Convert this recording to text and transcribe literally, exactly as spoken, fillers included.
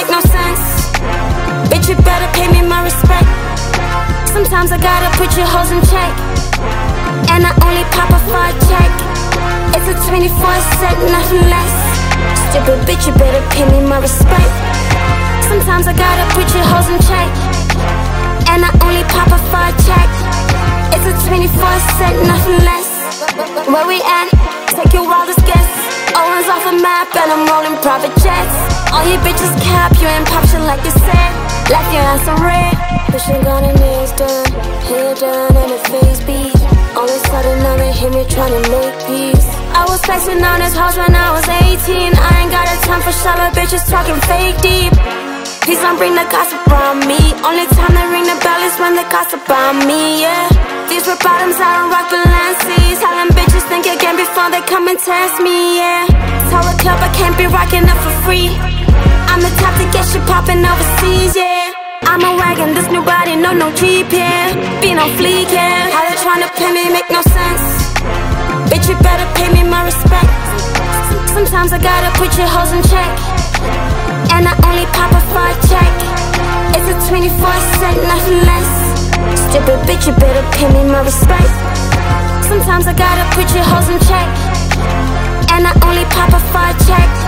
make no sense. Bitch, you better pay me my respect. Sometimes I gotta put your hoes in check, and I only pop a five check. It's a twenty-four set, nothing less. Stupid bitch, you better pay me my respect. Sometimes I gotta put your hoes in check, and I only pop a five check. It's a twenty-four set, nothing less. Where we at? Take your wildest guess. Owens off a map and I'm rolling private jets. All you bitches cap, you ain't pop shit like you said. Left your ass on red. Pushing gun and nails done, hair done and a face beat. All of a sudden now they hear me trying to make peace. I was flexing on this house when I was eighteen. I ain't got a time for shallow bitches talking fake deep. Please don't bring the gossip around me. Only time they ring the bell is when they gossip about me, yeah. These red bottoms, I don't rock Balenci's. How them bitches think again before they come and test me, yeah. Tell the club I can't be rocking up for free. I'm the type to get shit poppin' overseas, yeah. I'm a wagon, this new body, no, no cheap, yeah. Be no fleek, yeah. How they tryna pay me make no sense. Bitch, you better pay me my respect. Sometimes I gotta put your hoes in check, and I only pop a five check. It's a twenty-four set, nothing less. Stupid bitch, you better pay me my respect. Sometimes I gotta put your hoes in check, and I only pop a five check.